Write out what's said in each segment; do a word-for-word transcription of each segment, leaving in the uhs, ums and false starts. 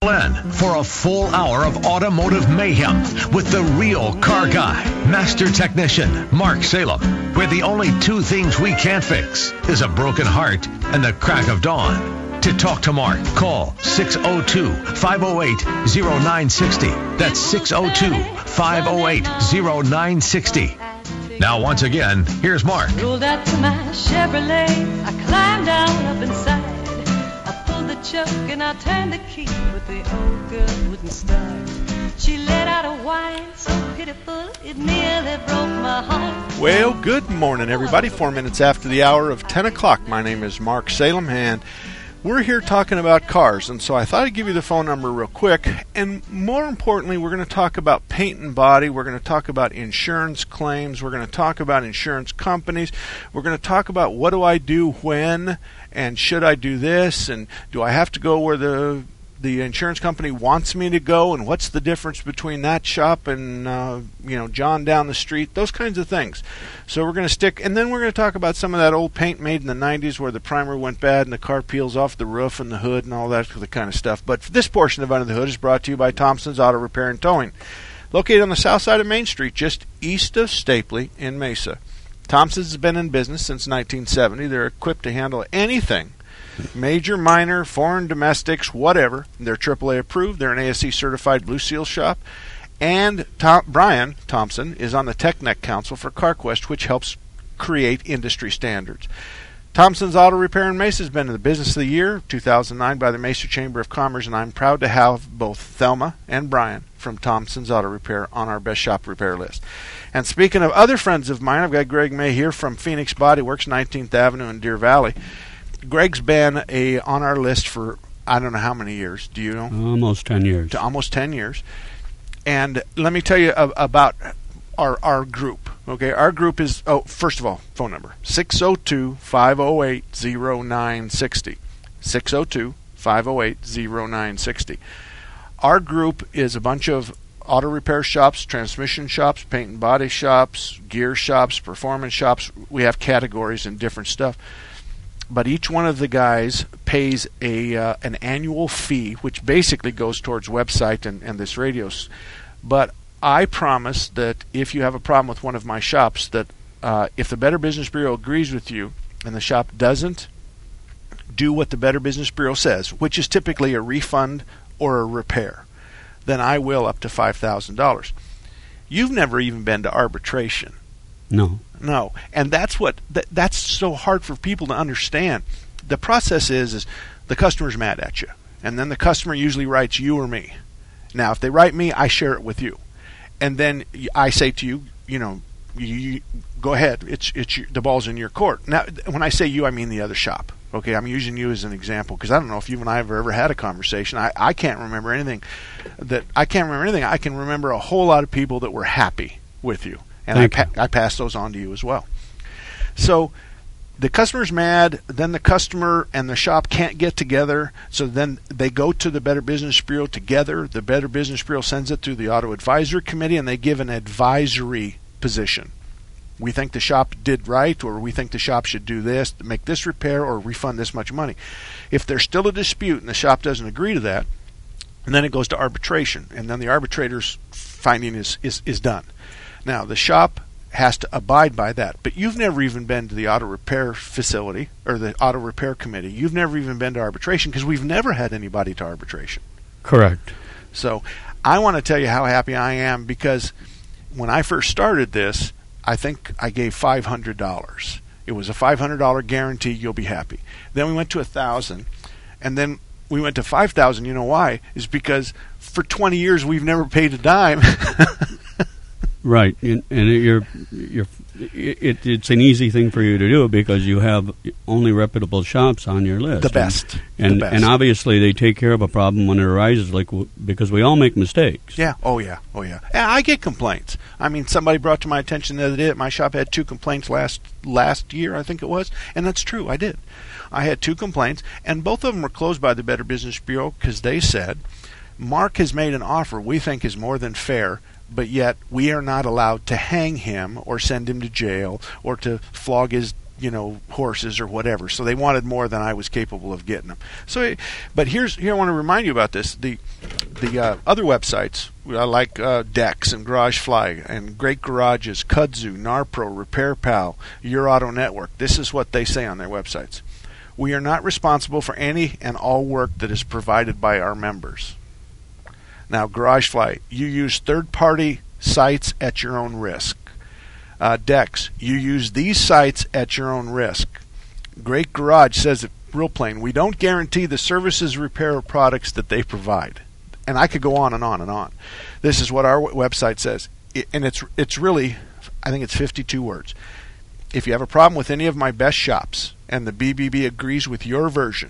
in for a full hour of automotive mayhem with the real car guy, master technician Mark Salem, where the only two things we can't fix is a broken heart and the crack of dawn. To talk to Mark, call six oh two, five oh eight, oh nine six oh. That's six oh two, five oh eight, oh nine six oh. Now, once again, here's Mark. Rolled out to my Chevrolet. I climbed down up inside. I pulled the choke and I turned the key, but the old girl wouldn't start. She let out a whine so pitiful it nearly broke my heart. Well, good morning, everybody. Four minutes after the hour of ten o'clock. My name is Mark Salem, and we're here talking about cars, and so I thought I'd give you the phone number real quick. And more importantly, we're going to talk about paint and body. We're going to talk about insurance claims. We're going to talk about insurance companies. We're going to talk about what do I do when, and should I do this, and do I have to go where the the insurance company wants me to go, and what's the difference between that shop and uh, you know John down the street, those kinds of things. So we're going to stick, and then we're going to talk about some of that old paint made in the nineties where the primer went bad and the car peels off the roof and the hood and all that kind of stuff. But this portion of Under the Hood is brought to you by Thompson's Auto Repair and Towing, located on the south side of Main Street, just east of Stapley in Mesa. Thompson's has been in business since nineteen seventy. They're equipped to handle anything, major, minor, foreign, domestics, whatever. They're triple A approved. They're an A S C certified Blue Seal shop. And Tom, Brian Thompson is on the TechNet Council for CarQuest, which helps create industry standards. Thompson's Auto Repair in Mesa has been in the business of the year, two thousand nine, by the Mesa Chamber of Commerce, and I'm proud to have both Thelma and Brian from Thompson's Auto Repair on our best shop repair list. And speaking of other friends of mine, I've got Greg May here from Phoenix Body Works, nineteenth Avenue in Deer Valley. Greg's been a on our list for I don't know how many years. Do you know? Almost ten years. To almost ten years. And let me tell you about our our group. Okay, our group is, oh, first of all, phone number, six oh two, five oh eight, oh nine six oh. six oh two, five oh eight, oh nine six oh. Our group is a bunch of auto repair shops, transmission shops, paint and body shops, gear shops, performance shops. We have categories and different stuff. But each one of the guys pays a uh, an annual fee, which basically goes towards website and, and this radio. But I promise that if you have a problem with one of my shops, that uh, if the Better Business Bureau agrees with you and the shop doesn't do what the Better Business Bureau says, which is typically a refund or a repair, then I will up to five thousand dollars. You've never even been to arbitration. No. No, and that's what that, that's so hard for people to understand. The process is is the customer's mad at you, and then the customer usually writes you or me. Now, if they write me, I share it with you, and then I say to you, you know, you, you go ahead. It's it's your, the ball's in your court. Now, when I say you, I mean the other shop. Okay, I'm using you as an example because I don't know if you and I have ever had a conversation. I, I can't remember anything that I can't remember anything. I can remember a whole lot of people that were happy with you. And I, pa- I pass those on to you as well. So the customer's mad, then the customer and the shop can't get together, so then they go to the Better Business Bureau together. The Better Business Bureau sends it through the Auto Advisory Committee, and they give an advisory position. We think the shop did right, or we think the shop should do this, make this repair, or refund this much money. If there's still a dispute and the shop doesn't agree to that, and then it goes to arbitration, and then the arbitrator's finding is, is, is done. Now, the shop has to abide by that, but you've never even been to the auto repair facility or the auto repair committee. You've never even been to arbitration because we've never had anybody to arbitration. Correct. So I want to tell you how happy I am because when I first started this, I think I gave five hundred dollars. It was a five hundred dollars guarantee, you'll be happy. Then we went to one thousand dollars, and then we went to five thousand dollars. You know why? It's because for twenty years we've never paid a dime. Right, and, and you're, you're, it, it's an easy thing for you to do because you have only reputable shops on your list. The best. And, the best. And obviously they take care of a problem when it arises, like because we all make mistakes. Yeah, oh yeah, oh yeah. Yeah, I get complaints. I mean, somebody brought to my attention the other day that my shop had two complaints last last year, I think it was, and that's true, I did. I had two complaints, and both of them were closed by the Better Business Bureau because they said, Mark has made an offer we think is more than fair, but yet we are not allowed to hang him or send him to jail or to flog his, you know, horses or whatever. So they wanted more than I was capable of getting them. So, but here's here I want to remind you about this. The the uh, other websites, uh, like uh, Dex and GarageFly and Great Garages, Kudzu, Narpro, RepairPal, Your Auto Network. This is what they say on their websites. We are not responsible for any and all work that is provided by our members. Now, GarageFly, you use third-party sites at your own risk. Uh, Dex, you use these sites at your own risk. Great Garage says it real plain. We don't guarantee the services, repair, or products that they provide. And I could go on and on and on. This is what our website says. It, and it's it's really, I think it's fifty-two words. If you have a problem with any of my best shops and the B B B agrees with your version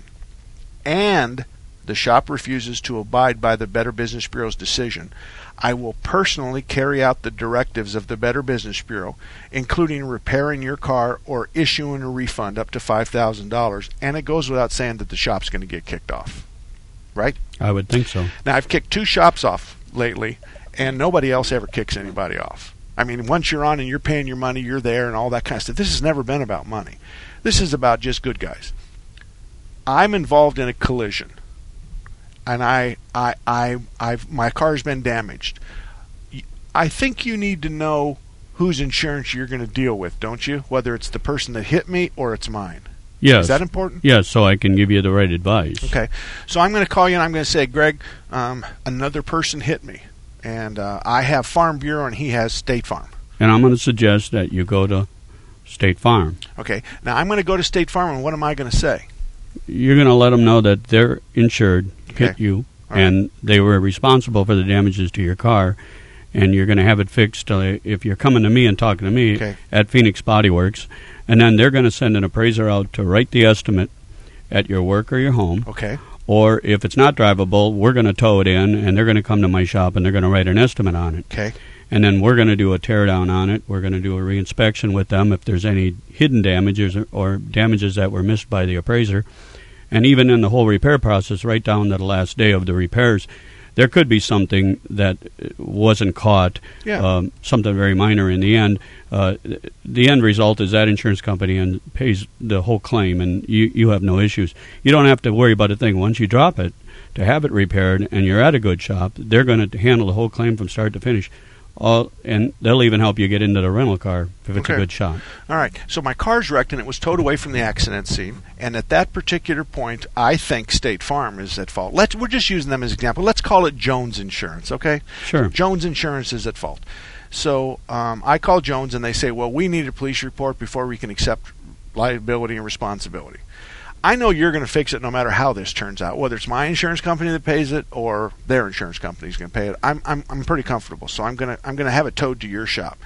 and the shop refuses to abide by the Better Business Bureau's decision, I will personally carry out the directives of the Better Business Bureau, including repairing your car or issuing a refund up to five thousand dollars. And it goes without saying that the shop's going to get kicked off. Right? I would think so. Now, I've kicked two shops off lately, and nobody else ever kicks anybody off. I mean, once you're on and you're paying your money, you're there and all that kind of stuff. This has never been about money. This is about just good guys. I'm involved in a collision. And I, I, I, I've, my car's been damaged. I think you need to know whose insurance you're going to deal with, don't you? Whether it's the person that hit me or it's mine. Yes. Is that important? Yes, so I can give you the right advice. Okay. So I'm going to call you and I'm going to say, Greg, um, another person hit me. And uh, I have Farm Bureau and he has State Farm. And I'm going to suggest that you go to State Farm. Okay. Now I'm going to go to State Farm, and what am I going to say? You're going to let them know that they're insured, Okay. hit you, All and right. they were responsible for the damages to your car, and you're going to have it fixed uh, if you're coming to me and talking to me Okay. at Phoenix Body Works, and then they're going to send an appraiser out to write the estimate at your work or your home. Okay. Or if it's not drivable, we're going to tow it in, and they're going to come to my shop, and they're going to write an estimate on it. Okay. And then we're going to do a teardown on it. We're going to do a reinspection with them if there's any hidden damages or, or damages that were missed by the appraiser. And even in the whole repair process, right down to the last day of the repairs, there could be something that wasn't caught, Yeah. um, something very minor in the end. Uh, the end result is that insurance company and pays the whole claim, and you, you have no issues. You don't have to worry about a thing. Once you drop it, to have it repaired, and you're at a good shop, they're going to handle the whole claim from start to finish. All, and they'll even help you get into the rental car if it's Okay. a good shop. All right. So my car's wrecked and it was towed away from the accident scene. And at that particular point, I think State Farm is at fault. Let's we're just using them as an example. Let's call it Jones Insurance, okay? Sure. Jones Insurance is at fault. So um, I call Jones and they say, well, we need a police report before we can accept liability and responsibility. I know you're going to fix it no matter how this turns out, whether it's my insurance company that pays it or their insurance company is going to pay it. I'm I'm I'm pretty comfortable, so I'm going to I'm going to have it towed to your shop.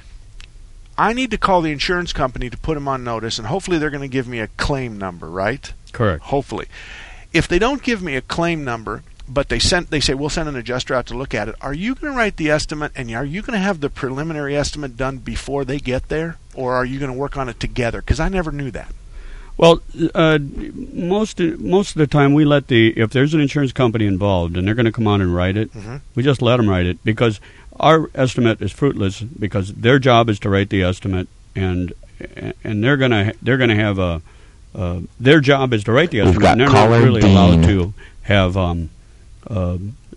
I need to call the insurance company to put them on notice, and hopefully they're going to give me a claim number, right? Correct. Hopefully. If they don't give me a claim number, but they sent they say we'll send an adjuster out to look at it, are you going to write the estimate and are you going to have the preliminary estimate done before they get there, or are you going to work on it together? Because I never knew that. Well, uh, most most of the time we let the if there's an insurance company involved and they're going to come on and write it, Mm-hmm. we just let them write it because our estimate is fruitless because their job is to write the estimate and and they're gonna they're gonna have a uh, their job is to write the estimate. got And they're not caller really Dean. allowed to have um, uh,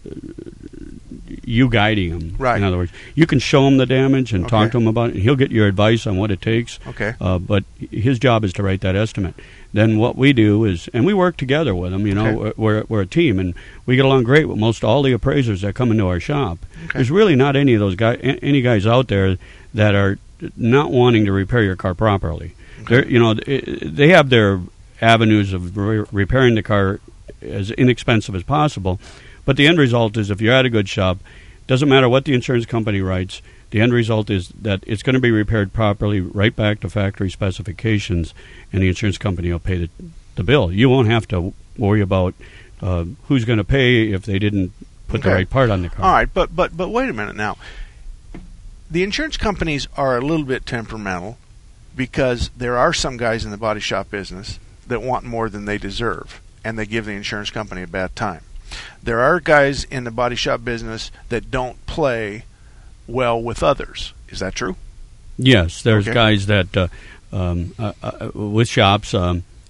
you guiding him. Right. In other words, you can show him the damage and talk Okay. to him about it, and he'll get your advice on what it takes. Okay. Uh, but his job is to write that estimate. Then what we do is, and we work together with him. You know, Okay. we're we're a team, and we get along great with most all the appraisers that come into our shop. Okay. There's really not any of those guys, any guys out there that are not wanting to repair your car properly. They're, you know, they have their avenues of re- repairing the car as inexpensive as possible, but the end result is if you're at a good shop, doesn't matter what the insurance company writes, the end result is that it's going to be repaired properly right back to factory specifications, and the insurance company will pay the, the bill. You won't have to worry about uh, who's going to pay if they didn't put the Okay. right part on the car. All right, but but but wait a minute now. The insurance companies are a little bit temperamental because there are some guys in the body shop business that want more than they deserve, and they give the insurance company a bad time. There are guys in the body shop business that don't play well with others. Is that true? Yes, there's Okay. guys that uh, um, uh, uh, with shops, um,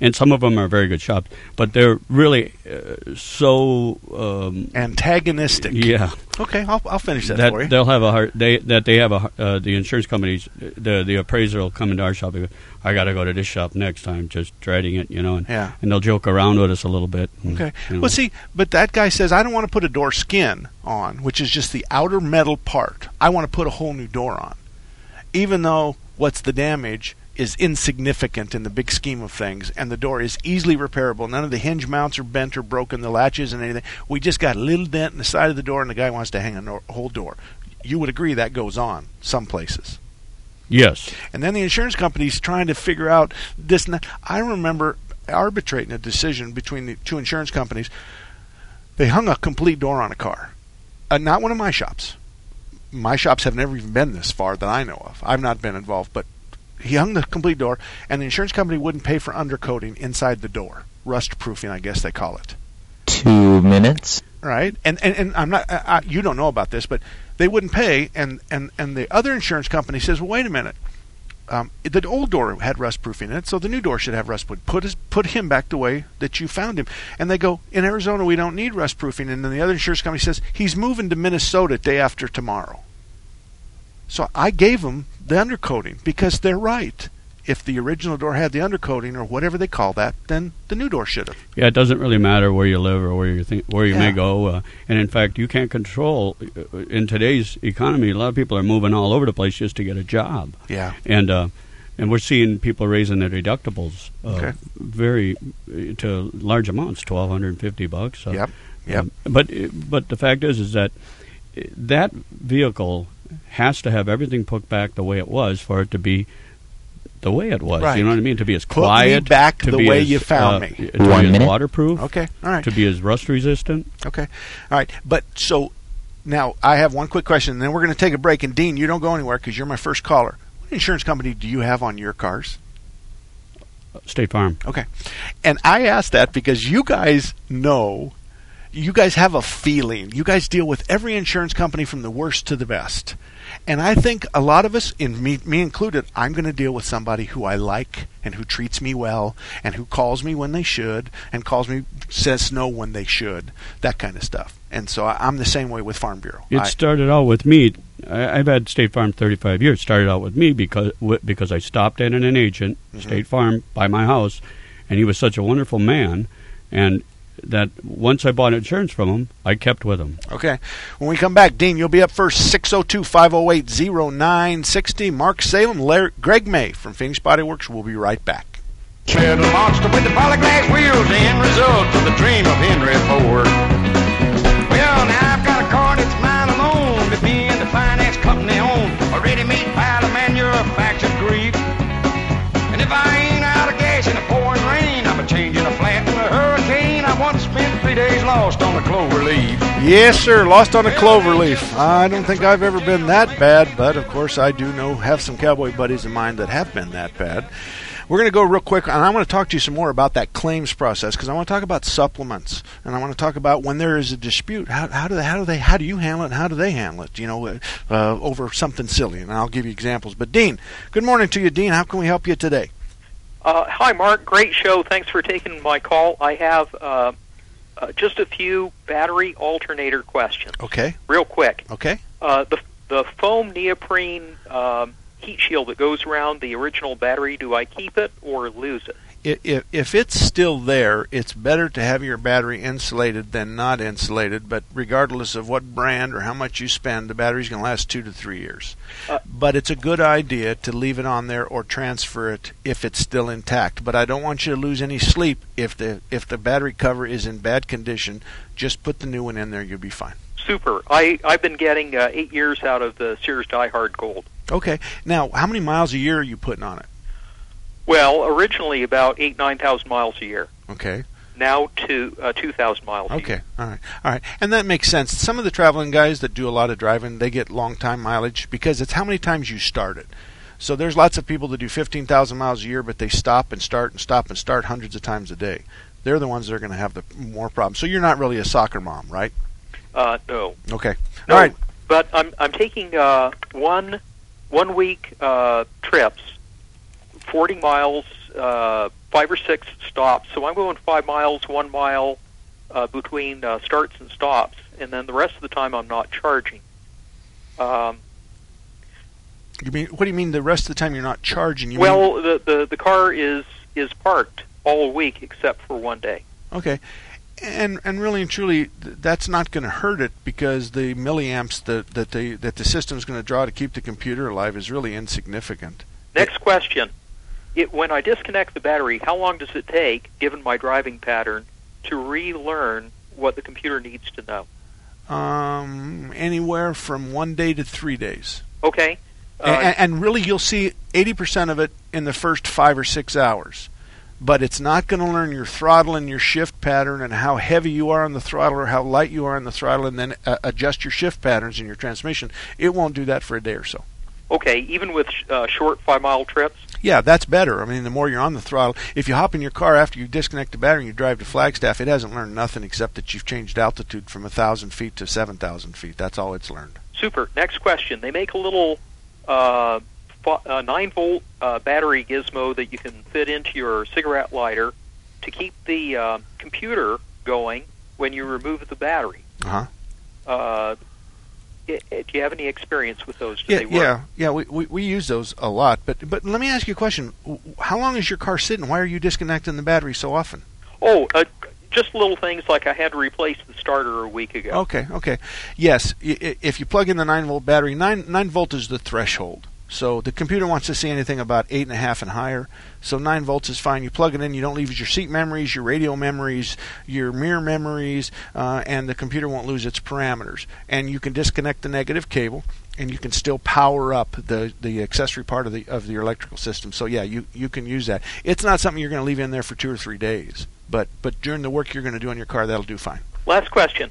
and some of them are very good shops, but they're really uh, so um, antagonistic. Yeah. Okay, I'll, I'll finish that, that for you. They'll have a hard, they that they have a uh, the insurance companies, the the appraiser will come into our shop and go, I got to go to this shop next time, just dreading it, you know, and, yeah. and they'll joke around with us a little bit. And, okay. You know. Well, see, but that guy says, I don't want to put a door skin on, which is just the outer metal part. I want to put a whole new door on, even though what's the damage is insignificant in the big scheme of things, and the door is easily repairable. None of the hinge mounts are bent or broken, the latches and anything. We just got a little dent in the side of the door, and the guy wants to hang a no- whole door. You would agree that goes on some places. Yes. And then the insurance company's trying to figure out this. And that. I remember arbitrating a decision between the two insurance companies. They hung a complete door on a car. Uh, not one of my shops. My shops have never even been this far that I know of. I've not been involved, but he hung the complete door, and the insurance company wouldn't pay for undercoating inside the door. Rust proofing, I guess they call it. Two minutes. Right? And and, and I'm not. I, I, you don't know about this, but they wouldn't pay, and, and, and the other insurance company says, well, wait a minute. Um, the old door had rust proofing in it, so the new door should have rust proofing. Put his, put him back the way that you found him. And they go, in Arizona, we don't need rust proofing. And then the other insurance company says, he's moving to Minnesota day after tomorrow. So I gave them the undercoating because they're right. If the original door had the undercoating or whatever they call that, then the new door should have. Yeah, it doesn't really matter where you live or where you think where you Yeah. may go. Uh, and in fact, you can't control uh, in today's economy. A lot of people are moving all over the place just to get a job. Yeah. And uh, and we're seeing people raising their deductibles uh, Okay. very uh, to large amounts, twelve hundred and fifty bucks. Uh, Yep. Yep. um, but but the fact is, is that that vehicle has to have everything put back the way it was for it to be the way it was. Right. You know what I mean? To be as Put me quiet, back to the be way as, you found uh, me. To One be as minute. waterproof. Okay. All right. To be as rust resistant. Okay. All right. But so now I have one quick question, and then we're going to take a break. And Dean, you don't go anywhere because you're my first caller. What insurance company do you have on your cars? State Farm. Okay. And I asked that because you guys know, you guys have a feeling. You guys deal with every insurance company from the worst to the best. And I think a lot of us, in me, me included, I'm going to deal with somebody who I like and who treats me well and who calls me when they should and calls me, says no when they should, that kind of stuff. And so I, I'm the same way with Farm Bureau. It I, started out with me. I, I've had State Farm thirty-five years. It started out with me because w- because I stopped in at an agent, Mhm. State Farm, by my house, and he was such a wonderful man, and that once I bought insurance from him, I kept with him. Okay. When we come back, Dean, you'll be up first, six oh two, five oh eight, oh nine six oh. Mark Salem, Larry, Greg May from Phoenix Body Works. We'll be right back. Little monster with the polyglass wheels, the end result of the dream of Henry Ford. Well, now I've got a car that's mine alone, that me and the finance company own, a ready-made pile of manufactured grief. And if I ain't out of gas in the pouring rain, I'm a changing a flat in a hurricane. I once spent three days lost on the clover leaf. Yes, sir. Lost on a clover leaf. I don't think I've ever been that bad, but of course I do know, have some cowboy buddies of mine that have been that bad. We're going to go real quick, and I want to talk to you some more about that claims process because I want to talk about supplements, and I want to talk about when there is a dispute. How, how do they, how do they, how do you handle it? And how do they handle it? You know, uh, over something silly, and I'll give you examples. But Dean, good morning to you, Dean. How can we help you today? Uh, hi, Mark. Great show. Thanks for taking my call. I have uh, uh, just a few battery alternator questions. Okay. Real quick. Okay. Uh, the the foam neoprene um, heat shield that goes around the original battery, do I keep it or lose it? If, if it's still there, it's better to have your battery insulated than not insulated, but regardless of what brand or how much you spend, the battery's going to last two to three years. Uh, but it's a good idea to leave it on there or transfer it if it's still intact. But I don't want you to lose any sleep if the if the battery cover is in bad condition. Just put the new one in there, you'll be fine. Super. I, I've been getting uh, eight years out of the Sears Die Hard Gold. Okay. Now, how many miles a year are you putting on it? Well, originally about eight, nine thousand miles a year. Okay. Now to uh, two thousand miles a Okay, year. all right, all right, and that makes sense. Some of the traveling guys that do a lot of driving, they get long time mileage because it's how many times you start it. So there's lots of people that do fifteen thousand miles a year, but they stop and start and stop and start hundreds of times a day. They're the ones that are going to have the more problems. So you're not really a soccer mom, right? Uh, no. Okay, No, all right. but I'm I'm taking uh, one one week uh, trips, forty miles uh, five or six stops. So I'm going five miles, one mile uh, between uh, starts and stops, and then the rest of the time I'm not charging. Um, you mean what do you mean the rest of the time you're not charging? You well, mean, the, the the car is is parked all week except for one day. Okay. And and really and truly, th- that's not going to hurt it, because the milliamps that that the that the system's going to draw to keep the computer alive is really insignificant. Next question: it, when I disconnect the battery, how long does it take, given my driving pattern, to relearn what the computer needs to know? Um, anywhere from one day to three days. Okay. Uh, and, and really, you'll see eighty percent of it in the first five or six hours. But it's not going to learn your throttle and your shift pattern and how heavy you are on the throttle or how light you are on the throttle, and then uh, adjust your shift patterns in your transmission. It won't do that for a day or so. Okay, even with uh, short five-mile trips? Yeah, that's better. I mean, the more you're on the throttle. If you hop in your car after you disconnect the battery and you drive to Flagstaff, it hasn't learned nothing except that you've changed altitude from one thousand feet to seven thousand feet. That's all it's learned. Super. Next question. They make a little uh, uh, nine-volt uh, battery gizmo that you can fit into your cigarette lighter to keep the uh, computer going when you remove the battery. Uh-huh. Uh Do you have any experience with those? Do Yeah, they work? yeah, yeah. We, we we use those a lot. But but let me ask you a question. How long is your car sitting? Why are you disconnecting the battery so often? Oh, uh, just little things like I had to replace the starter a week ago. Okay, okay. Yes, if you plug in the nine volt battery, nine nine volt is the threshold. So the computer wants to see anything about eight and a half and higher. So nine volts is fine. You plug it in. You don't leave your seat memories, your radio memories, your mirror memories, uh, and the computer won't lose its parameters. And you can disconnect the negative cable, and you can still power up the, the accessory part of the of your electrical system. So yeah, you you can use that. It's not something you're going to leave in there for two or three days, but but during the work you're going to do on your car, that'll do fine. Last question.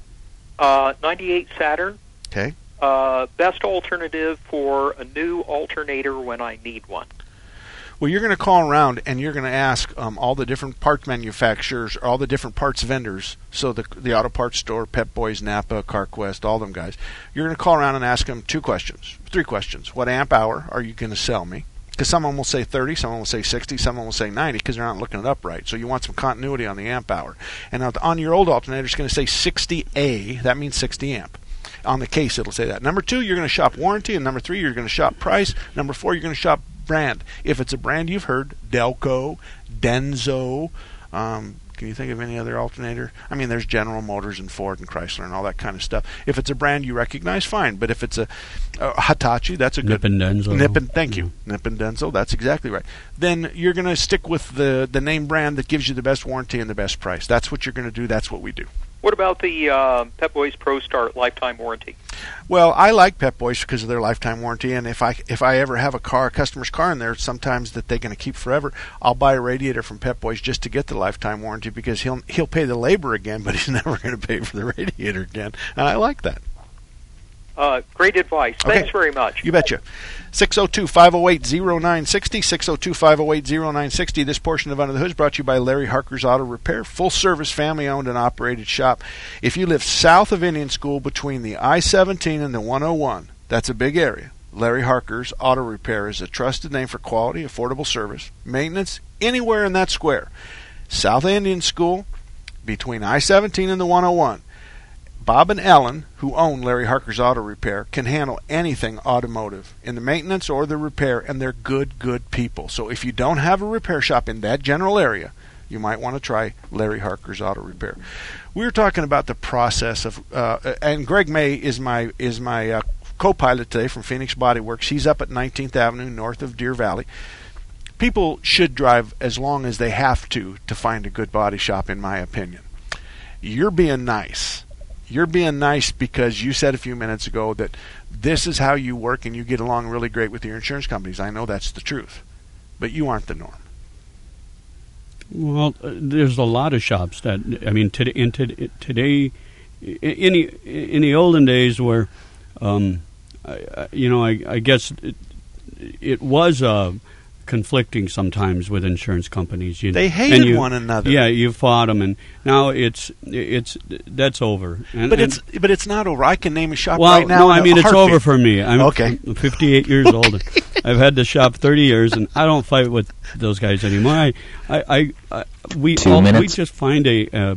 Uh, ninety-eight Saturn. Okay. Uh, best alternative for a new alternator when I need one. Well, you're going to call around and you're going to ask um, all the different parts manufacturers, all the different parts vendors, so the the auto parts store, Pep Boys, Napa, CarQuest, all them guys. You're going to call around and ask them two questions, three questions. What amp hour are you going to sell me? Because someone will say thirty, someone will say sixty, someone will say ninety, because they're not looking it up right. So you want some continuity on the amp hour. And on your old alternator, it's going to say sixty A. That means sixty amp. On the case, it'll say that. Number two, you're going to shop warranty. And number three, you're going to shop price. Number four, you're going to shop brand. If it's a brand you've heard, Delco, Denso, um, can you think of any other alternator? I mean, there's General Motors and Ford and Chrysler and all that kind of stuff. If it's a brand you recognize, fine. But if it's a, a Hitachi, that's a good... Nippon Denso. Nippon, thank you. Nippon Denso, that's exactly right. Then you're going to stick with the, the name brand that gives you the best warranty and the best price. That's what you're going to do. That's what we do. What about the uh, Pep Boys Pro Start lifetime warranty? Well, I like Pep Boys because of their lifetime warranty, and if I if I ever have a car, a customer's car in there, sometimes that they're going to keep forever, I'll buy a radiator from Pep Boys just to get the lifetime warranty, because he'll he'll pay the labor again, but he's never going to pay for the radiator again, and I like that. Uh, great advice. Okay. Thanks very much. You betcha. six oh two, five oh eight, oh nine six oh, six oh two, five oh eight, oh nine six oh. This portion of Under the Hood is brought to you by Larry Harker's Auto Repair, full-service, family-owned and operated shop. If you live south of Indian School between the I seventeen and the one oh one, that's a big area. Larry Harker's Auto Repair is a trusted name for quality, affordable service, maintenance, anywhere in that square. South of Indian School, between I seventeen and the one oh one. Bob and Ellen, who own Larry Harker's Auto Repair, can handle anything automotive in the maintenance or the repair, and they're good, good people. So if you don't have a repair shop in that general area, you might want to try Larry Harker's Auto Repair. We were talking about the process of, uh, and Greg May is my is my uh, co-pilot today from Phoenix Body Works. He's up at nineteenth Avenue north of Deer Valley. People should drive as long as they have to to find a good body shop, in my opinion. You're being nice. You're being nice because you said a few minutes ago that this is how you work and you get along really great with your insurance companies. I know that's the truth, but you aren't the norm. Well, uh, there's a lot of shops that, I mean, today, in to, today, in the, in the olden days where, um, I, you know, I, I guess it, it was uh, conflicting sometimes with insurance companies. You, they hated you, one another. Yeah, you fought them, and now it's it's that's over. And, but and, it's but it's not over. I can name a shop well, right now. No, I mean it's heartbeat. over for me. I'm okay. fifty-eight years old. I've had the shop thirty years, and I don't fight with those guys anymore. I, I, I, I we Two all, we minutes. just find a uh,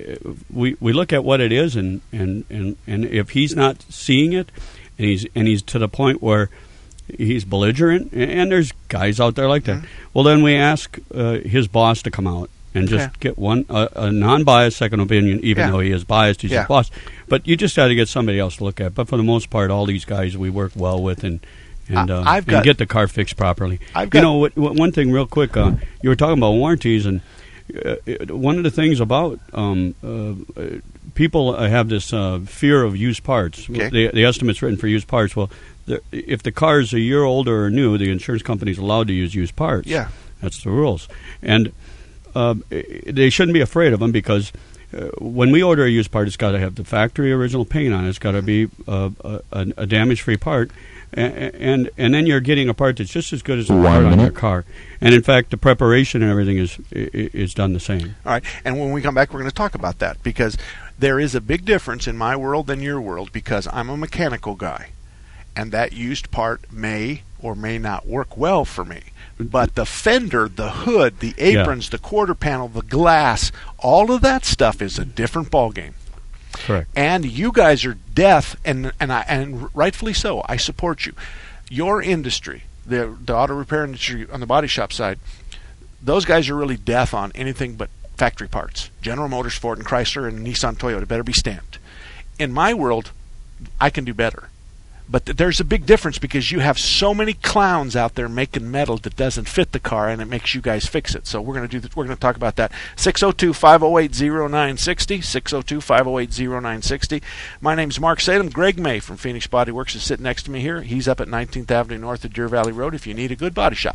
we we look at what it is, and, and, and, and if he's not seeing it, and he's and he's to the point where he's belligerent, and there's guys out there like that. Mm-hmm. Well, then we ask uh, his boss to come out and just okay. get one uh, a non-biased second opinion, even yeah. though he is biased, he's yeah. his boss. But you just got to get somebody else to look at. But for the most part, all these guys we work well with and and, uh, I've got, and get the car fixed properly. I've got, you know, what, what, one thing real quick, uh, you were talking about warranties, and uh, one of the things about um, uh, people have this uh, fear of used parts. Okay. The, the estimate's written for used parts. Well, the, if the car is a year older or new, the insurance company's allowed to use used parts. Yeah. That's the rules. And uh, they shouldn't be afraid of them because uh, when we order a used part, it's got to have the factory original paint on it. It's got to be uh, a, a damage-free part. And, and and then you're getting a part that's just as good as the One part minute. on your car. And in fact, the preparation and everything is is done the same. All right. And when we come back, we're going to talk about that because there is a big difference in my world than your world because I'm a mechanical guy. And that used part may or may not work well for me. But the fender, the hood, the aprons, yeah. the quarter panel, the glass, all of that stuff is a different ballgame. Correct. And you guys are deaf, and and I and rightfully so. I support you. Your industry, the the auto repair industry on the body shop side, those guys are really deaf on anything but factory parts. General Motors, Ford, and Chrysler, and Nissan, Toyota better be stamped. In my world, I can do better. But th- there's a big difference because you have so many clowns out there making metal that doesn't fit the car, and it makes you guys fix it. So we're going to do. Th- we're going to talk about that. six oh two, five oh eight, oh nine six oh. six oh two, five oh eight, oh nine six oh. My name's Mark Salem. Greg May from Phoenix Body Works is sitting next to me here. He's up at nineteenth Avenue north of Deer Valley Road if you need a good body shop.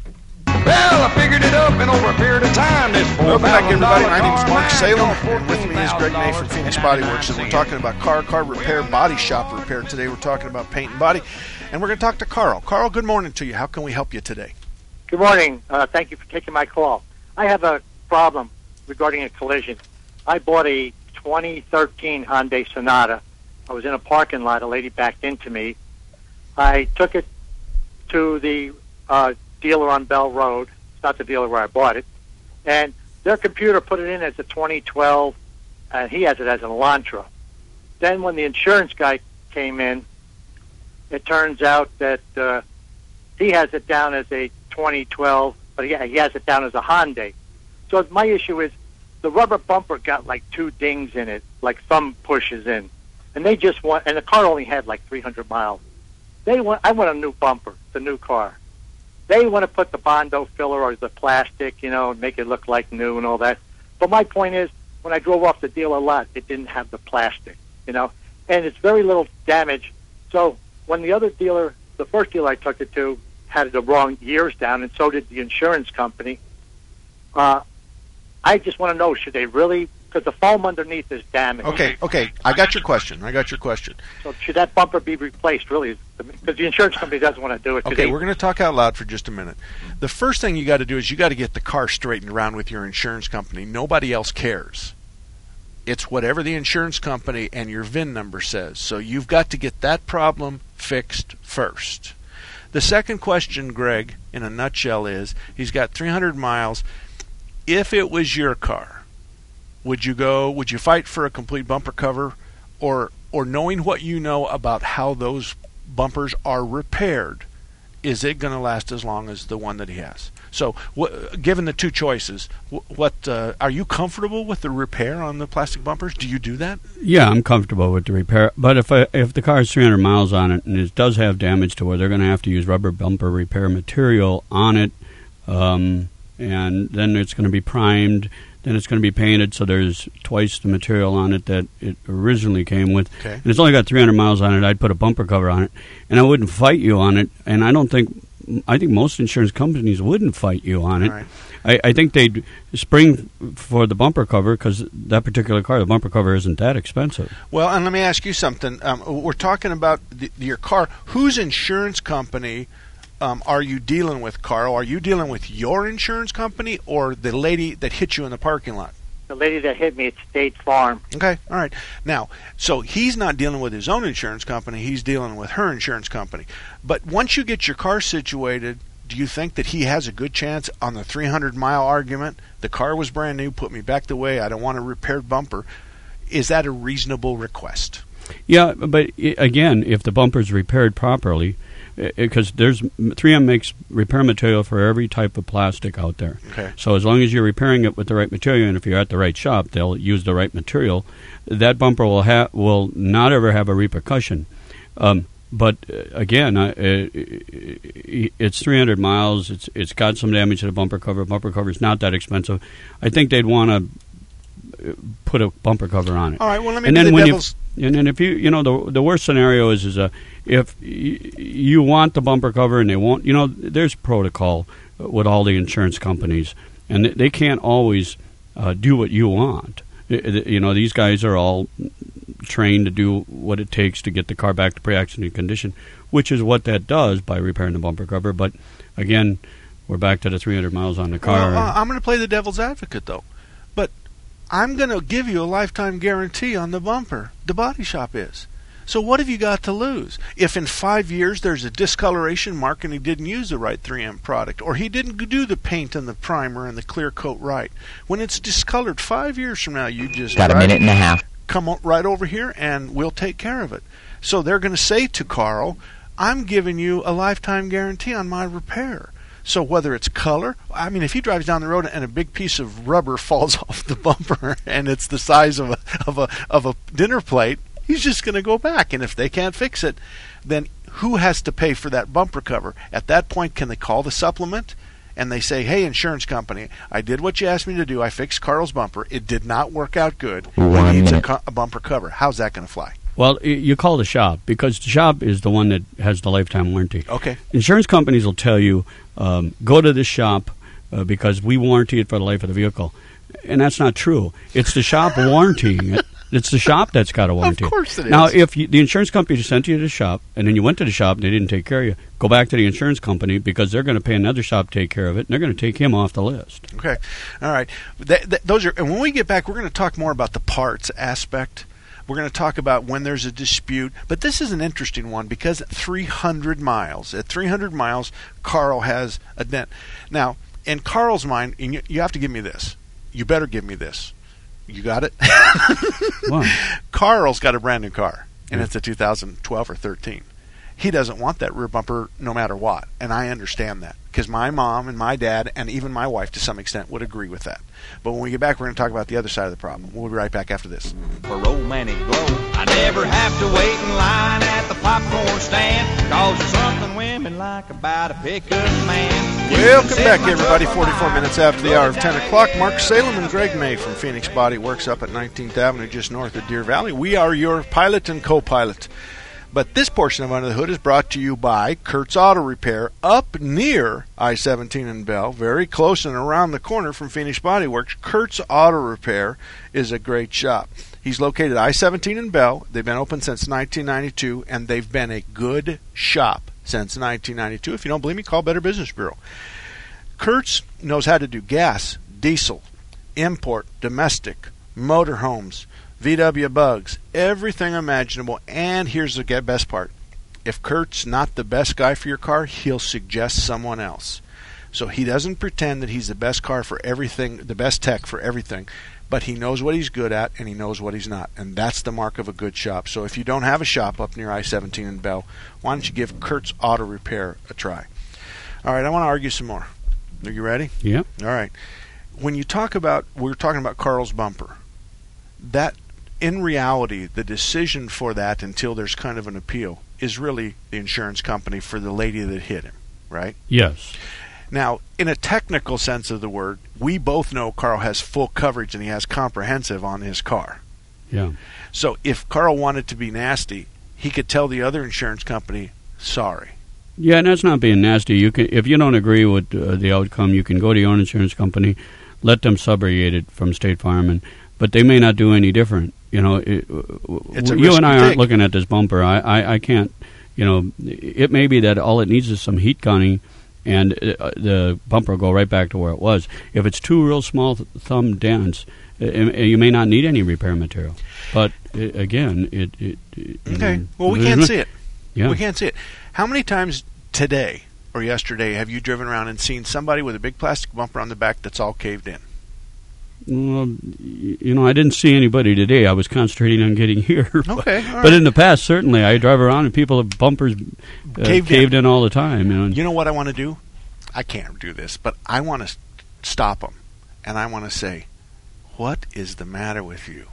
Well, I figured it up in over a period of time. This Welcome back, everybody. My name is Mark Salem, and with me is Greg May from Phoenix Body Works, and we're talking about car, car repair, body shop repair. Today we're talking about paint and body, and we're going to talk to Carl. Carl, good morning to you. How can we help you today? Good morning. Uh, thank you for taking my call. I have a problem regarding a collision. I bought a twenty thirteen Hyundai Sonata. I was in a parking lot. A lady backed into me. I took it to the uh, dealer on Bell Road. It's not the dealer where I bought it. And their computer put it in as a twenty twelve, and he has it as an Elantra. Then when the insurance guy came in, it turns out that uh, he has it down as a twenty twelve, but he, he has it down as a Hyundai. So my issue is the rubber bumper got like two dings in it, like thumb pushes in. And they just want, and the car only had like three hundred miles. They want, I want a new bumper, the new car. They want to put the Bondo filler or the plastic, you know, and make it look like new and all that. But my point is, when I drove off the dealer lot, it didn't have the plastic, you know, and it's very little damage. So when the other dealer, the first dealer I took it to, had the wrong years down, and so did the insurance company, uh, I just want to know, should they really, because the foam underneath is damaged. Okay, okay, I got your question. I got your question. So should that bumper be replaced, really? Because the insurance company doesn't want to do it. Okay, they, we're going to talk out loud for just a minute. The first thing you got to do is you got to get the car straightened around with your insurance company. Nobody else cares. It's whatever the insurance company and your V I N number says. So you've got to get that problem fixed first. The second question, Greg, in a nutshell is, he's got three hundred miles. If it was your car, would you go, would you fight for a complete bumper cover, or or knowing what you know about how those bumpers are repaired, is it going to last as long as the one that he has? So, wh- given the two choices, wh- what uh, are you comfortable with the repair on the plastic bumpers? Do you do that? Yeah, I'm comfortable with the repair. But if I, if the car has three hundred miles on it and it does have damage to where they're going to have to use rubber bumper repair material on it, um, and then it's going to be primed, then it's going to be painted, so there's twice the material on it that it originally came with. Okay. And it's only got three hundred miles on it. I'd put a bumper cover on it, and I wouldn't fight you on it. And I don't think, I think most insurance companies wouldn't fight you on it. Right. I, I think they'd spring for the bumper cover because that particular car, the bumper cover isn't that expensive. Well, and let me ask you something. Um, we're talking about the, your car. Whose insurance company um, are you dealing with, Carl? Are you dealing with your insurance company or the lady that hit you in the parking lot? The lady that hit me at State Farm. Okay, all right. Now, so he's not dealing with his own insurance company. He's dealing with her insurance company. But once you get your car situated, do you think that he has a good chance on the three hundred mile argument? The car was brand new, put me back the way, I don't want a repaired bumper. Is that a reasonable request? Yeah, but I- again, if the bumper's repaired properly, because there's three M makes repair material for every type of plastic out there. Okay. So as long as you're repairing it with the right material, and if you're at the right shop, they'll use the right material. That bumper will have will not ever have a repercussion. Um, but uh, again, uh, it, it's three hundred miles. It's it's got some damage to the bumper cover. Bumper cover is not that expensive. I think they'd want to put a bumper cover on it. All right. Well, let me And be then the when you devil's. and then if you you know the the worst scenario is is a if y- you want the bumper cover and they won't, you know, there's protocol with all the insurance companies, and they, they can't always uh, do what you want. I- I- You know, these guys are all trained to do what it takes to get the car back to pre-accident condition, which is what that does by repairing the bumper cover. But again, we're back to the three hundred miles on the car. Well, uh, I'm going to play the devil's advocate, though. But I'm going to give you a lifetime guarantee on the bumper. The body shop is. So what have you got to lose? If in five years there's a discoloration mark and he didn't use the right three M product, or he didn't do the paint and the primer and the clear coat right, when it's discolored five years from now, you just Got a drive- minute and a half. come o- right over here and we'll take care of it. So they're going to say to Carl, I'm giving you a lifetime guarantee on my repair. So whether it's color, I mean, if he drives down the road and a big piece of rubber falls off the bumper and it's the size of a of a of a dinner plate, he's just going to go back. And if they can't fix it, then who has to pay for that bumper cover? At that point, can they call the supplement? And they say, hey, insurance company, I did what you asked me to do. I fixed Carl's bumper. It did not work out good. One He needs a, minute. co- a bumper cover. How's that going to fly? Well, y- you call the shop because the shop is the one that has the lifetime warranty. Okay. Insurance companies will tell you, um, go to this shop uh, because we warranty it for the life of the vehicle. And that's not true. It's the shop warrantying it. It's the shop that's got a warranty. Of course it is. Now, if you, the insurance company sent you to the shop and then you went to the shop and they didn't take care of you, go back to the insurance company because they're going to pay another shop to take care of it and they're going to take him off the list. Okay. All right. Th- th- those are, and when we get back, we're going to talk more about the parts aspect. We're going to talk about when there's a dispute. But this is an interesting one because at three hundred miles, at three hundred miles, Carl has a dent. Now, in Carl's mind, and you, you have to give me this. You better give me this. You got it? What? Carl's got a brand new car, and it's a two thousand twelve or thirteen. He doesn't want that rear bumper no matter what, and I understand that because my mom and my dad and even my wife to some extent would agree with that. But when we get back, we're going to talk about the other side of the problem. We'll be right back after this. For romantic glow, I never have to wait in line at the popcorn stand, cause there's something women like about a pickup man. Welcome back, everybody. forty-four minutes after the hour of ten o'clock. Mark Salem and Greg May from Phoenix Body Works up at nineteenth Avenue, just north of Deer Valley. We are your pilot and co-pilot. But this portion of Under the Hood is brought to you by Kurt's Auto Repair up near I seventeen in Bell, very close and around the corner from Phoenix Body Works. Kurt's Auto Repair is a great shop. He's located I seventeen in Bell. They've been open since nineteen ninety-two, and they've been a good shop since nineteen ninety-two. If you don't believe me, call Better Business Bureau. Kurt's knows how to do gas, diesel, import, domestic, motorhomes, V W bugs, everything imaginable. And here's the best part. If Kurt's not the best guy for your car, he'll suggest someone else. So he doesn't pretend that he's the best car for everything, the best tech for everything, but he knows what he's good at and he knows what he's not. And that's the mark of a good shop. So if you don't have a shop up near I seventeen in Bell, why don't you give Kurt's Auto Repair a try? All right, I want to argue some more. Are you ready? Yeah. All right. When you talk about, we were talking about Carl's bumper. That, in reality, the decision for that until there's kind of an appeal is really the insurance company for the lady that hit him, right? Yes. Now, in a technical sense of the word, we both know Carl has full coverage and he has comprehensive on his car. Yeah. So if Carl wanted to be nasty, he could tell the other insurance company, sorry. Yeah, and that's not being nasty. You can, if you don't agree with uh, the outcome, you can go to your own insurance company, let them subrogate it from State Farm, and, but they may not do any different. You know, it, It's a you risk and I you aren't take. looking at this bumper. I, I, I can't. You know, it may be that all it needs is some heat gunning, and uh, the bumper will go right back to where it was. If it's two real small th- thumb dents, uh, you may not need any repair material. But uh, again, it, it, it okay. know, Well, we can't see it. Yeah. We can't see it. How many times today or yesterday have you driven around and seen somebody with a big plastic bumper on the back that's all caved in? Well, you know, I didn't see anybody today. I was concentrating on getting here. Okay, but, all right. but in the past, certainly, I drive around and people have bumpers uh, Caved caved, in. in. all the time. You know, You know what I want to do? I can't do this, but I want to stop them, and I want to say, what is the matter with you?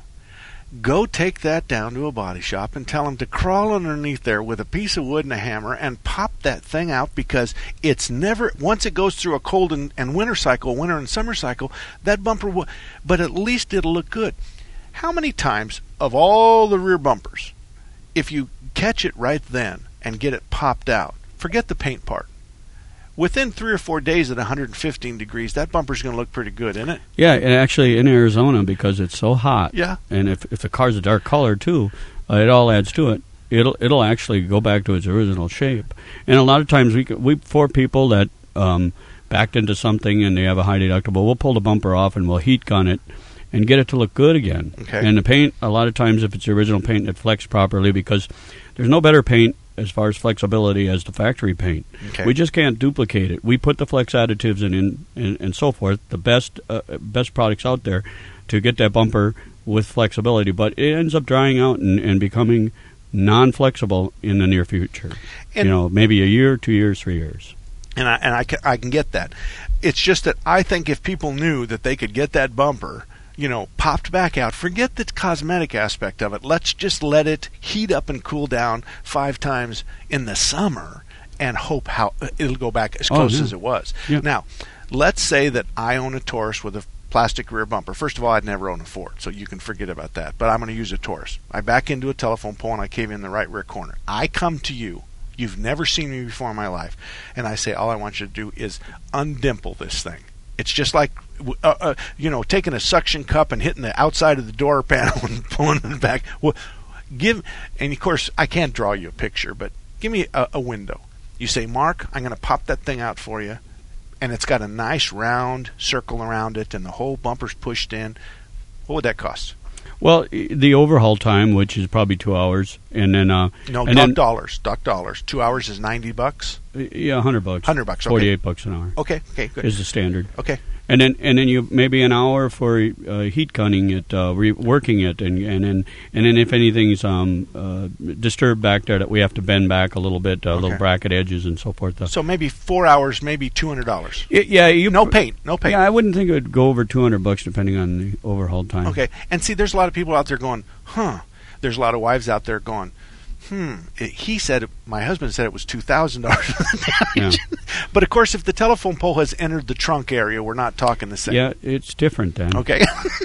Go take that down to a body shop and tell them to crawl underneath there with a piece of wood and a hammer and pop that thing out, because it's never, once it goes through a cold and, and winter cycle, winter and summer cycle, that bumper will, but at least it'll look good. How many times of all the rear bumpers, if you catch it right then and get it popped out, forget the paint part, within three or four days at one hundred fifteen degrees, that bumper's going to look pretty good, isn't it? yeah, and actually in Arizona, because it's so hot, Yeah. and if if the car's a dark color too, uh, it all adds to it. It'll it'll actually go back to its original shape. And a lot of times we c- we for people that um, backed into something and they have a high deductible, we'll pull the bumper off and we'll heat gun it and get it to look good again. Okay. And the paint, a lot of times if it's the original paint, it flex properly, because there's no better paint as far as flexibility as the factory paint. Okay. We just can't duplicate it. We put the flex additives in, in and, and so forth, the best uh, best products out there to get that bumper with flexibility, but it ends up drying out and, and becoming non-flexible in the near future. And- you know, maybe a year, two years, three years. And I and I can, I can get that. It's just that I think if people knew that they could get that bumper, you know, popped back out, forget the cosmetic aspect of it. Let's just let it heat up and cool down five times in the summer and hope how it'll go back as Oh, close yeah. as it was. Yeah. Now, let's say that I own a Taurus with a plastic rear bumper. First of all, I'd never own a Ford, so you can forget about that. But I'm going to use a Taurus. I back into a telephone pole and I cave in the right rear corner. I come to you. You've never seen me before in my life. And I say, all I want you to do is undimple this thing. It's just like, uh, uh, you know, taking a suction cup and hitting the outside of the door panel and pulling it back. Well, give, and of course, I can't draw you a picture, but give me a, a window. You say, Mark, I'm going to pop that thing out for you, and it's got a nice round circle around it, and the whole bumper's pushed in. What would that cost? Well, i- the overhaul time, which is probably two hours, and then uh, No, and duck then, dollars. Duck dollars. Two hours is ninety bucks. yeah, hundred bucks, Hundred bucks. Okay. forty-eight bucks an hour Okay. Okay. Good. is the standard. Okay. And then, and then you maybe an hour for uh, heat gunning it, uh, reworking it, and and then and then if anything's um, uh, disturbed back there, that we have to bend back a little bit, uh, Okay. little bracket edges and so forth. Uh, So maybe four hours, maybe two hundred dollars. y- yeah, you No paint. No paint. Yeah, I wouldn't think it would go over two hundred bucks depending on the overhaul time. Okay. And see, there's a lot of people out there going, huh. There's a lot of wives out there going, hmm. It, he said, my husband said it was two thousand dollars for the damage. Yeah. But of course, if the telephone pole has entered the trunk area, we're not talking the same. Yeah, it's different then. Okay.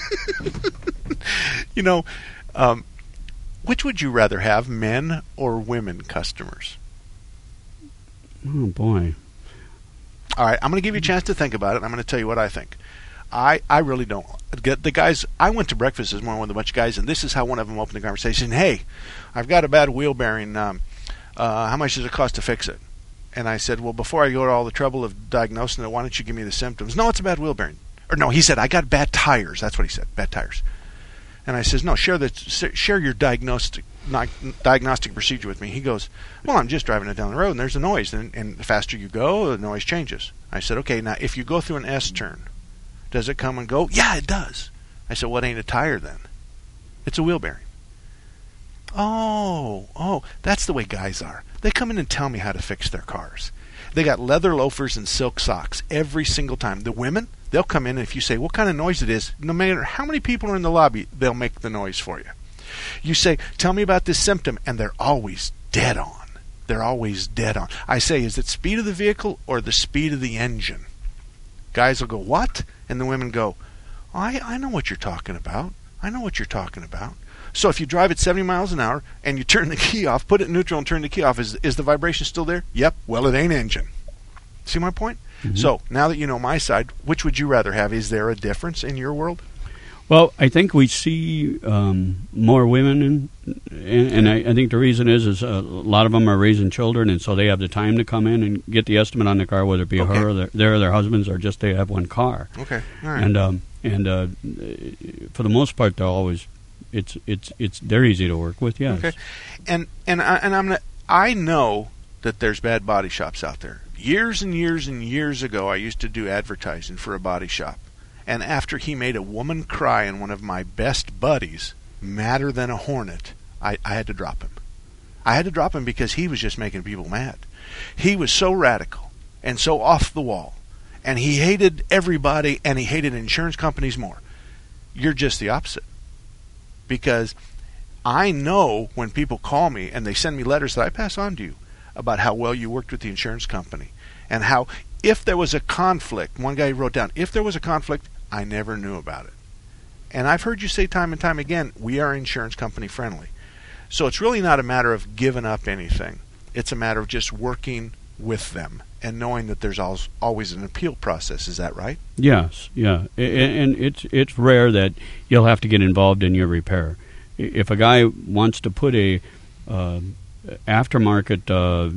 You know, um, which would you rather have, men or women customers? Oh boy. All right, I'm going to give you a chance to think about it, and I'm going to tell you what I think. I, I really don't. Get the guys, I went to breakfast this morning with a bunch of guys, and this is how one of them opened the conversation. Hey, I've got a bad wheel bearing. Um, uh, how much does it cost to fix it? And I said, well, before I go to all the trouble of diagnosing it, why don't you give me the symptoms? No, it's a bad wheel bearing. Or no, he said, I got bad tires. That's what he said, bad tires. And I says, no, share the share your diagnostic diagnostic procedure with me. He goes, well, I'm just driving it down the road, and there's a noise, and, and the faster you go, the noise changes. I said, okay, now if you go through an S turn, does it come and go? Yeah, it does. I said, what ain't a tire then? It's a wheel bearing. Oh, oh, that's the way guys are. They come in and tell me how to fix their cars. They got leather loafers and silk socks every single time. The women, they'll come in, and if you say what kind of noise it is, no matter how many people are in the lobby, they'll make the noise for you. You say, tell me about this symptom, and they're always dead on. They're always dead on. I say, is it speed of the vehicle or the speed of the engine? Guys will go, what? And the women go, I, I know what you're talking about. I know what you're talking about. So if you drive at seventy miles an hour and you turn the key off, put it in neutral and turn the key off, is is the vibration still there? Yep. Well, it ain't engine. See my point? Mm-hmm. So now that you know my side, which would you rather have? Is there a difference in your world? Well, I think we see um, more women, in, and, and I, I think the reason is is a lot of them are raising children, and so they have the time to come in and get the estimate on the car, whether it be Okay. her or their, their or their husbands, or just they have one car. Okay, all right. And um, and uh, for the most part, they're always it's it's it's they're easy to work with. Yes. Okay, and and I, and I'm not, I know that there's bad body shops out there. Years and years and years ago, I used to do advertising for a body shop. And after he made a woman cry in one of my best buddies, madder than a hornet, I, I had to drop him. I had to drop him because he was just making people mad. He was so radical and so off the wall. And he hated everybody, and he hated insurance companies more. You're just the opposite. Because I know when people call me and they send me letters that I pass on to you about how well you worked with the insurance company and how if there was a conflict, one guy wrote down, if there was a conflict, I never knew about it. And I've heard you say time and time again, we are insurance company friendly. So it's really not a matter of giving up anything. It's a matter of just working with them and knowing that there's always an appeal process. Is that right? Yes, yeah. And it's it's rare that you'll have to get involved in your repair. If a guy wants to put a uh, aftermarket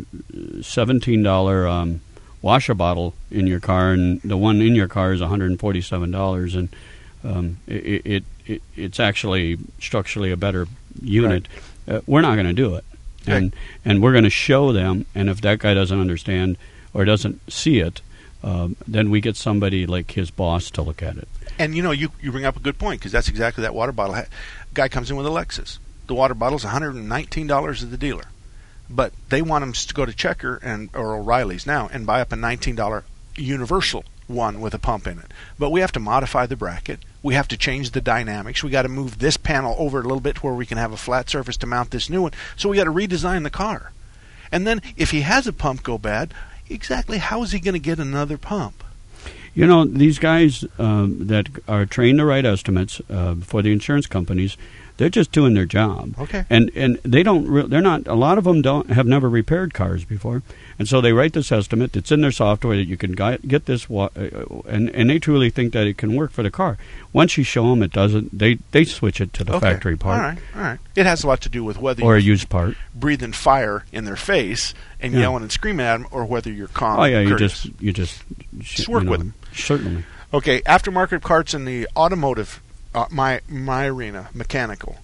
uh, seventeen dollars um, washer bottle in your car, and the one in your car is one hundred forty-seven dollars, and um, it, it, it it's actually structurally a better unit, right. uh, we're not going to do it. Okay. And and we're going to show them, and if that guy doesn't understand or doesn't see it, um, then we get somebody like his boss to look at it. And, you know, you, you bring up a good point, because that's exactly that water bottle. Ha- guy comes in with a Lexus. The water bottle's one hundred nineteen dollars at the dealer. But they want him to go to Checker and or O'Reilly's now and buy up a nineteen dollars universal one with a pump in it. But we have to modify the bracket. We have to change the dynamics. We got to move this panel over a little bit to where we can have a flat surface to mount this new one. So we got to redesign the car. And then if he has a pump go bad, exactly how is he going to get another pump? You know, these guys um, that are trained to write estimates uh, for the insurance companies, they're just doing their job. Okay. And and they don't. Re- they're not. A lot of them don't have never repaired cars before, and so they write this estimate. It's in their software that you can get this, wa- uh, and and they truly think that it can work for the car. Once you show them it doesn't, they they switch it to the Okay. factory part. All right, all right. It has a lot to do with whether Or a you're used part. breathing fire in their face and Yeah. yelling and screaming at them, or whether you're calm. Oh yeah, and you courteous. just you just sh- Just work you know, with 'em. Certainly. Okay, aftermarket parts in the automotive, uh, my my arena, mechanical.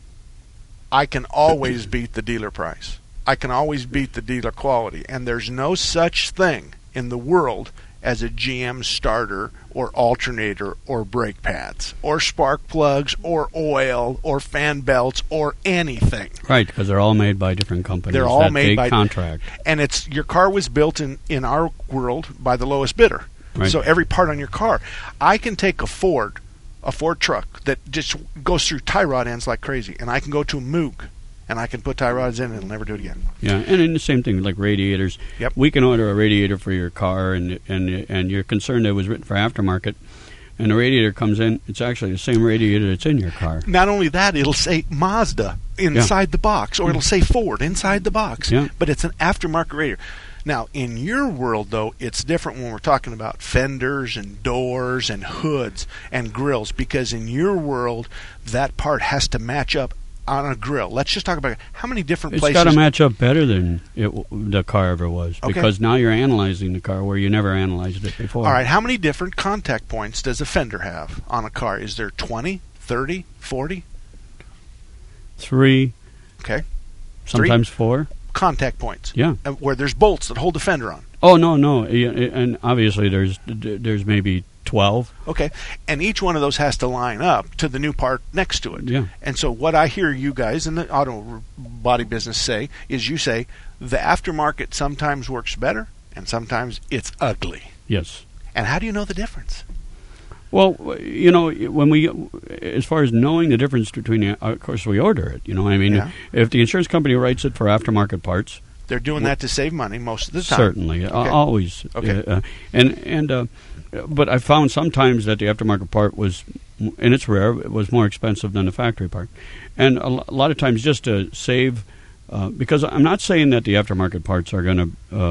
I can always beat the dealer price. I can always beat the dealer quality, and there's no such thing in the world as a G M starter or alternator or brake pads or spark plugs or oil or fan belts or anything. Right, because they're all made by different companies. They're all that made they by contract. And it's your car was built in in our world by the lowest bidder. Right. So every part on your car, I can take a Ford, a Ford truck that just goes through tie rod ends like crazy, and I can go to a Moog, and I can put tie rods in, and it'll never do it again. Yeah, and in the same thing like radiators. Yep. We can order a radiator for your car, and and and you're concerned it was written for aftermarket, and the radiator comes in. It's actually the same radiator that's in your car. Not only that, it'll say Mazda inside the box, or it'll say Ford inside the box. Yeah. But it's an aftermarket radiator. Now, in your world, though, it's different when we're talking about fenders and doors and hoods and grills, because in your world, that part has to match up on a grill. Let's just talk about how many different It's places. got to match up better than it, w- the car ever was, Okay. because now you're analyzing the car where you never analyzed it before. All right, how many different contact points does a fender have on a car? Is there twenty, thirty, forty? Three, Okay. sometimes four. Contact points. Yeah. Uh, Where there's bolts that hold the fender on. Oh no, no, y- y- and obviously there's there's maybe twelve. Okay. And each one of those has to line up to the new part next to it. Yeah. And so what I hear you guys in the auto body business say is you say the aftermarket sometimes works better and sometimes it's ugly. Yes. And how do you know the difference? Well, you know, when we, as far as knowing the difference between, uh, of course, we order it. You know, I mean, Yeah. if the insurance company writes it for aftermarket parts, They're doing that to save money most of the time. certainly, uh, Okay. always. Okay. Uh, and and uh, but I found sometimes that the aftermarket part was, and it's rare, it was more expensive than the factory part. And a, lo- a lot of times, just to save, uh, because I'm not saying that the aftermarket parts are going to um,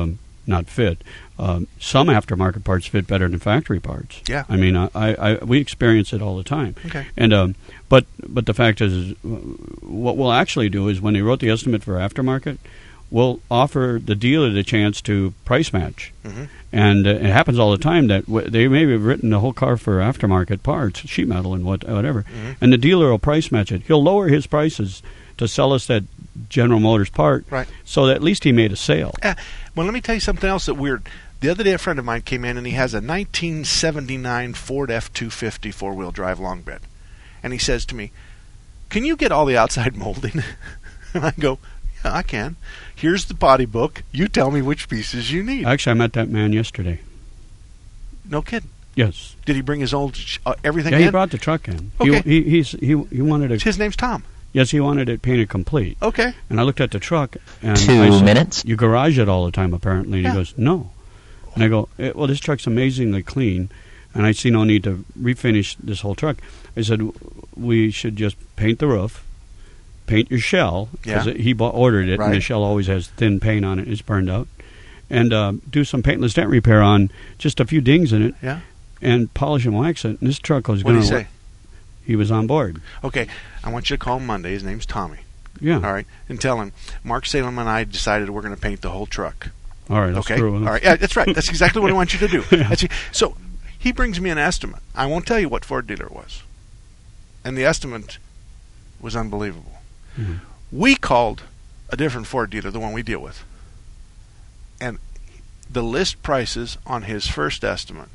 not fit. Um, some aftermarket parts fit better than factory parts. Yeah. I mean, I, I, we experience it all the time. Okay. And um, but but the fact is, is, what we'll actually do is when they wrote the estimate for aftermarket, we'll offer the dealer the chance to price match. Mm-hmm. And uh, it happens all the time that w- they may have written the whole car for aftermarket parts, sheet metal and what whatever, Mm-hmm. and the dealer will price match it. He'll lower his prices to sell us that General Motors part, Right. so that at least he made a sale. Uh, well, let me tell you something else that weird. The other day, a friend of mine came in and he has a nineteen seventy-nine Ford F two fifty four-wheel drive long bed. And he says to me, "Can you get all the outside molding?" And I go, "Yeah, I can. Here's the body book. You tell me which pieces you need." Actually, I met that man yesterday. No kidding. Yes. Did he bring his old sh- uh, everything Yeah, in? he brought the truck in. Okay. He, he, he's, he, he wanted it. His name's Tom. Yes, he wanted it painted complete. Okay. And I looked at the truck, and Two I said, minutes. "You garage it all the time, apparently." And Yeah. he goes, "No." And I go, eh, "Well, this truck's amazingly clean, and I see no need to refinish this whole truck." I said, "We should just paint the roof, paint your shell, because Yeah. he bought, ordered it, and Right. the shell always has thin paint on it. It's burned out. And uh, do some paintless dent repair on just a few dings in it, Yeah. and polish and wax it. And this truck was What going did to he say? He was on board. Okay. I want you to call him Monday. His name's Tommy. Yeah. All right. And tell him, Mark Salem and I decided we're going to paint the whole truck. All right. I'll Okay. screw with him. All right. Yeah, that's right. That's exactly what I want you to do. Yeah. That's, so he brings me an estimate. I won't tell you what Ford dealer it was. And the estimate was unbelievable. Mm-hmm. We called a different Ford dealer, the one we deal with. And the list prices on his first estimate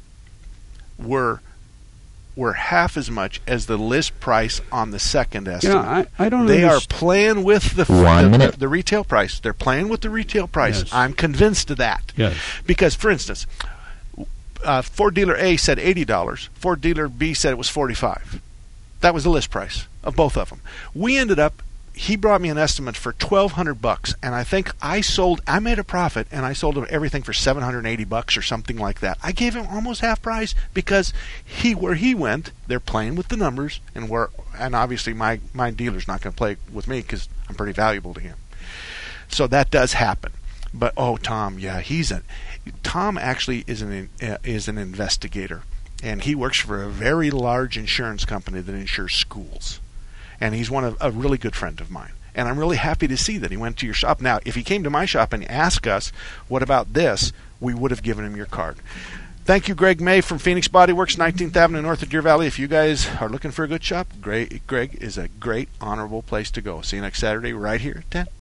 were were half as much as the list price on the second You estimate. know, I, I don't They are understand. playing with the, One the, minute. the the retail price. They're playing with the retail price. Yes. I'm convinced of that. Yes. Because, for instance, uh, Ford dealer A said eighty dollars. Ford dealer B said it was forty-five dollars. That was the list price of both of them. We ended up. He brought me an estimate for twelve hundred bucks, and I think I sold. I made a profit, and I sold him everything for seven hundred eighty bucks or something like that. I gave him almost half price because he, where he went, they're playing with the numbers, and where, and obviously my my dealer's not going to play with me because I'm pretty valuable to him. So that does happen. But oh, Tom, yeah, he's a Tom actually is an uh, is an investigator, and he works for a very large insurance company that insures schools. And he's one of a really good friend of mine. And I'm really happy to see that he went to your shop. Now, if he came to my shop and asked us, what about this, we would have given him your card. Thank you, Greg May from Phoenix Body Works, nineteenth Avenue, north of Deer Valley. If you guys are looking for a good shop, Greg, Greg is a great, honorable place to go. See you next Saturday right here at ten.